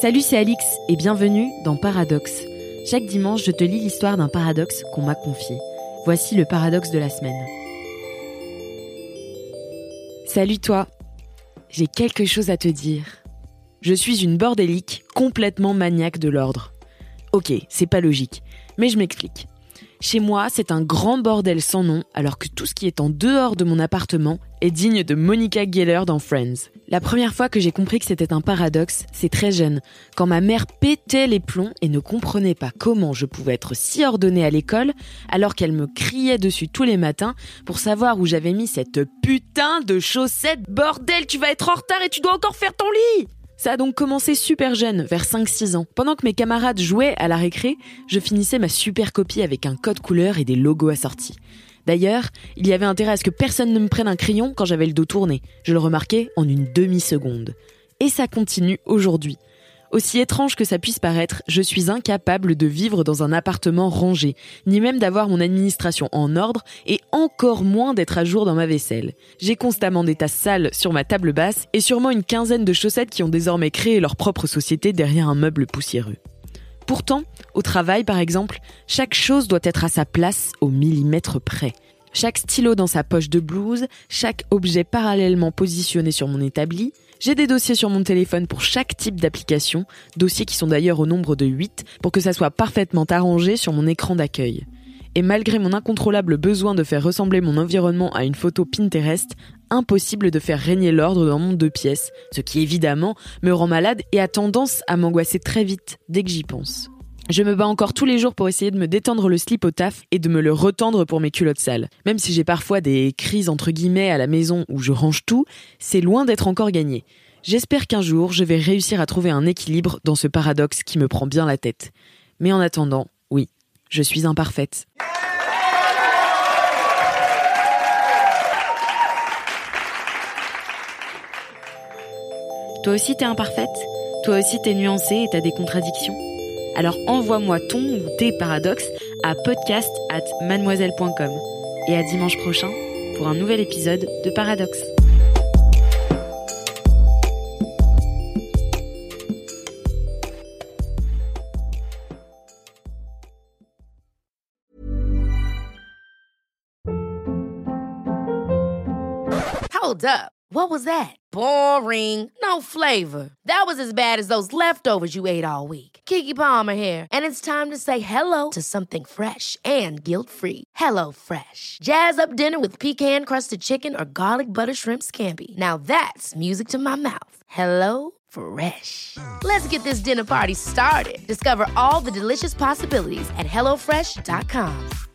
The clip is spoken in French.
Salut, c'est Alix et bienvenue dans Paradoxe. Chaque dimanche, je te lis l'histoire d'un paradoxe qu'on m'a confié. Voici le paradoxe de la semaine. Salut toi, j'ai quelque chose à te dire. Je suis une bordélique complètement maniaque de l'ordre. Ok, c'est pas logique, mais je m'explique. Chez moi, c'est un grand bordel sans nom, alors que tout ce qui est en dehors de mon appartement est digne de Monica Geller dans Friends. La première fois que j'ai compris que c'était un paradoxe, c'est très jeune, quand ma mère pétait les plombs et ne comprenait pas comment je pouvais être si ordonnée à l'école, alors qu'elle me criait dessus tous les matins pour savoir où j'avais mis cette putain de chaussette. Bordel, tu vas être en retard et tu dois encore faire ton lit! Ça a donc commencé super jeune, vers 5-6 ans. Pendant que mes camarades jouaient à la récré, je finissais ma super copie avec un code couleur et des logos assortis. D'ailleurs, il y avait intérêt à ce que personne ne me prenne un crayon quand j'avais le dos tourné. Je le remarquais en une demi-seconde. Et ça continue aujourd'hui. Aussi étrange que ça puisse paraître, je suis incapable de vivre dans un appartement rangé, ni même d'avoir mon administration en ordre, et encore moins d'être à jour dans ma vaisselle. J'ai constamment des tasses sales sur ma table basse, et sûrement une quinzaine de chaussettes qui ont désormais créé leur propre société derrière un meuble poussiéreux. Pourtant, au travail par exemple, chaque chose doit être à sa place au millimètre près. Chaque stylo dans sa poche de blouse, chaque objet parallèlement positionné sur mon établi. J'ai des dossiers sur mon téléphone pour chaque type d'application, dossiers qui sont d'ailleurs au nombre de 8, pour que ça soit parfaitement arrangé sur mon écran d'accueil. Et malgré mon incontrôlable besoin de faire ressembler mon environnement à une photo Pinterest, impossible de faire régner l'ordre dans mon 2 pièces, ce qui évidemment me rend malade et a tendance à m'angoisser très vite dès que j'y pense. Je me bats encore tous les jours pour essayer de me détendre le slip au taf et de me le retendre pour mes culottes sales. Même si j'ai parfois des crises entre guillemets à la maison où je range tout, c'est loin d'être encore gagné. J'espère qu'un jour, je vais réussir à trouver un équilibre dans ce paradoxe qui me prend bien la tête. Mais en attendant, oui, je suis imparfaite. Toi aussi t'es imparfaite ? Toi aussi t'es nuancée et t'as des contradictions ? Alors envoie-moi ton ou tes paradoxes à podcast@mademoiselle.com. Et à dimanche prochain pour un nouvel épisode de Paradoxe. Hold up. What was that? Boring. No flavor. That was as bad as those leftovers you ate all week. Keke Palmer here. And it's time to say hello to something fresh and guilt-free. Hello Fresh. Jazz up dinner with pecan-crusted chicken or garlic butter shrimp scampi. Now that's music to my mouth. Hello Fresh. Let's get this dinner party started. Discover all the delicious possibilities at HelloFresh.com.